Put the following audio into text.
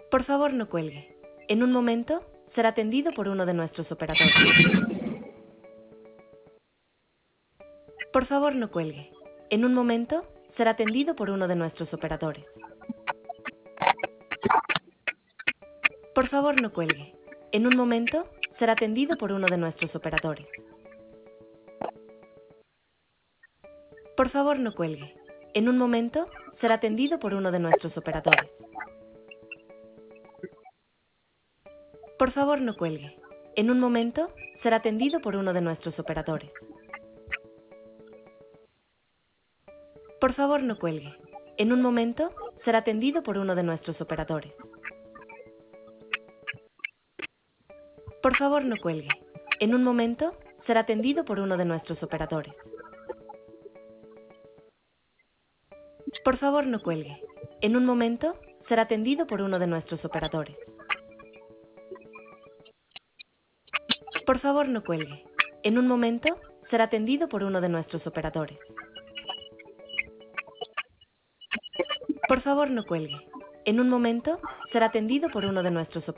Por favor, no cuelgue. En un momento, será atendido por uno de nuestros operadores. Por favor, no cuelgue. En un momento, será atendido por uno de nuestros operadores. Por favor, no cuelgue. En un momento, será atendido por uno de nuestros operadores. Por favor, no cuelgue. En un momento, será atendido por uno de nuestros operadores. Por favor, no cuelgue. En un momento, será atendido por uno de nuestros operadores. Por favor, no cuelgue. En un momento, será atendido por uno de nuestros operadores. Por favor, no cuelgue. En un momento, será atendido por uno de nuestros operadores. Por favor, no cuelgue. En un momento, será atendido por uno de nuestros operadores. Por favor, no cuelgue. En un momento, será atendido por uno de nuestros operadores. Por favor, no cuelgue. En un momento, será atendido por uno de nuestros operadores.